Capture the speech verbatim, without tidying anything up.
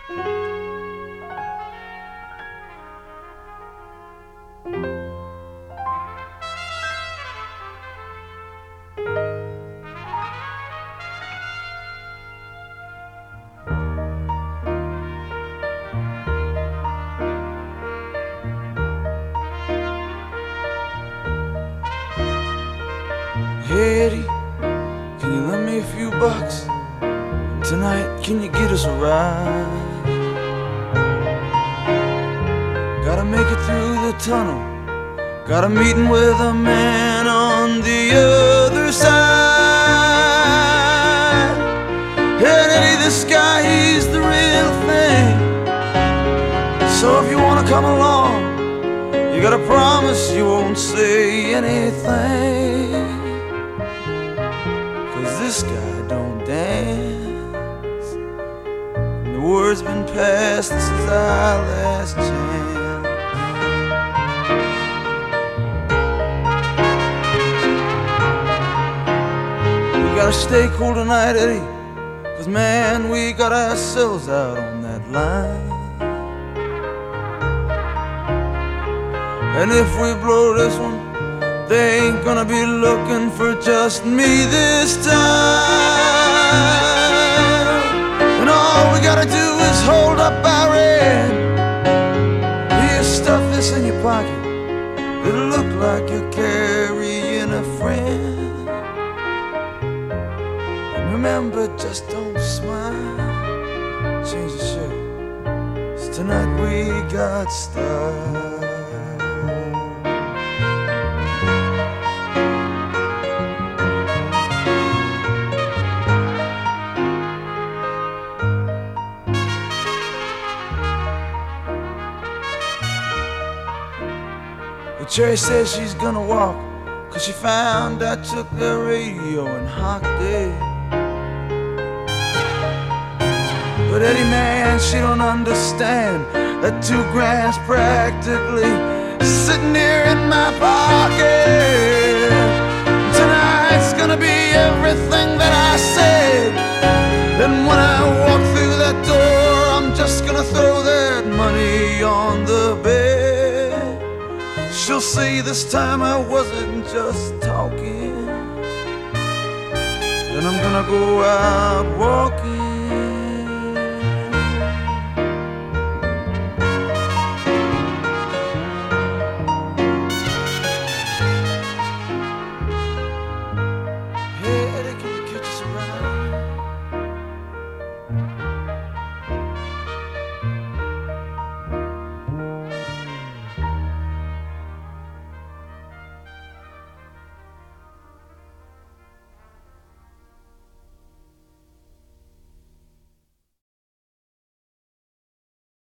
Hey Eddie, can you lend me a few bucks? Tonight, can you get us a ride? Gotta make it through the tunnel. Got a meeting with a man on the other side. Hey Eddie, this guy, he's the real thing. So if you wanna come along, you gotta promise you won't say anything. This guy don't dance, and the word's been passed, this is our last chance. We gotta stay cool tonight, Eddie, 'cause man, we got ourselves out on that line. And if we blow this one, they ain't gonna be looking for just me this time. And all we gotta do is hold up our end. Here, stuff this in your pocket. It'll look like you're carrying a friend. And remember, just don't smile. Change the shirt, 'cause tonight we got style. Cherry says she's gonna walk, 'cause she found I took the radio and hocked it. But Eddie, man, she don't understand that two grand's practically sitting here in my pocket. Tonight's gonna be everything that I said. And when I walk through that door, I'm just gonna throw that money on the bed. She'll see this time I wasn't just talking. Then I'm gonna go out